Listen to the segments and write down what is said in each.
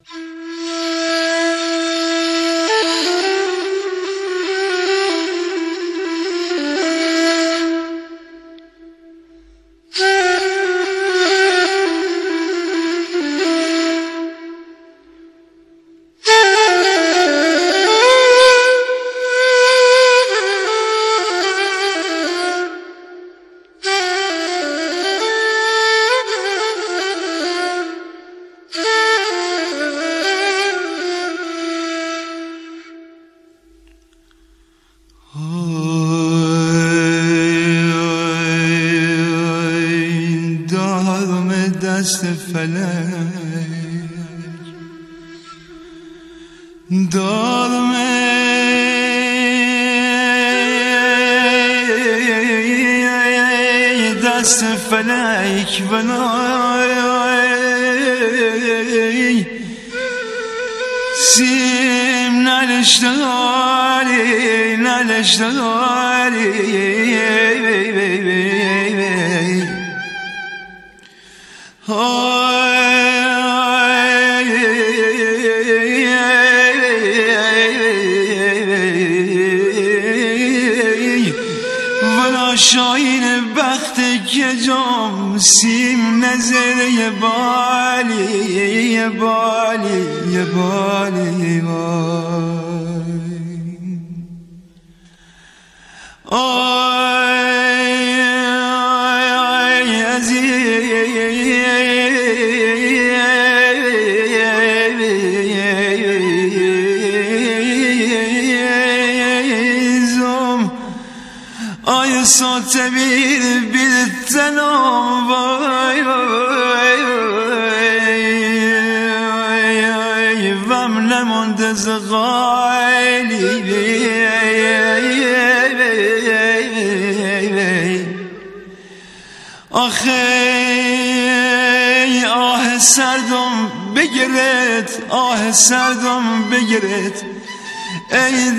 دست فلک دارم دست فلک ولای سیم نلشتاری ولا شاین بخت که جام سیم نظر یه بالی آی ساتبیر بیلتنام وای وم نمانده زغایلی آخه آه سردم بگیرد ای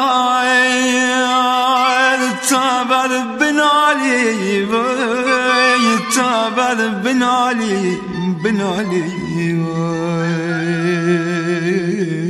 دار تا بر بنالی وای تا بر بنالی وای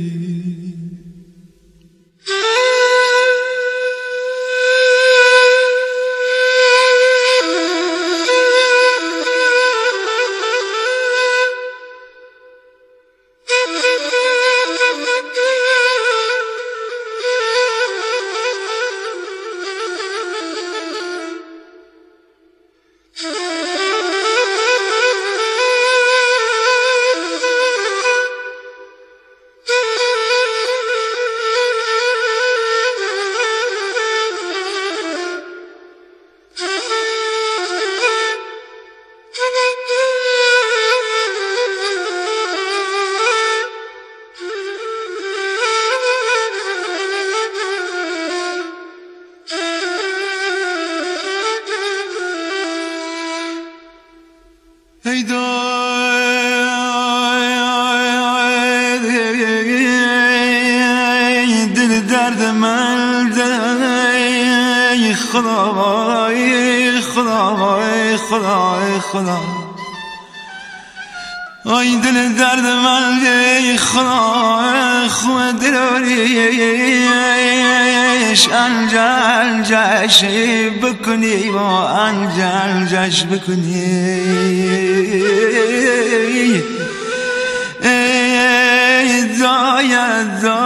ای دل درد من ای خدا ای دل درد من ای خدا خود دلاریش انجل جش بکنی و انجل جش بکنی ای دایه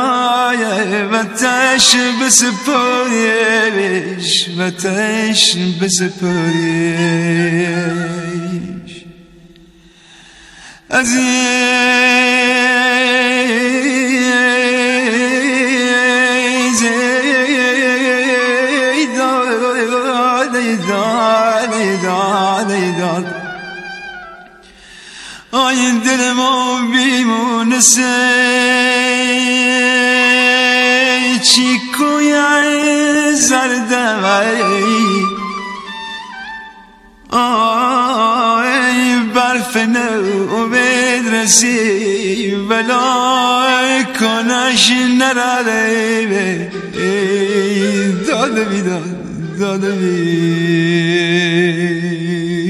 وتش بسپاریش عزیز داد آی دل ما بیمونه چی کوی زرده آی برف نو بدرسی ولای کنش نرده داده بیداد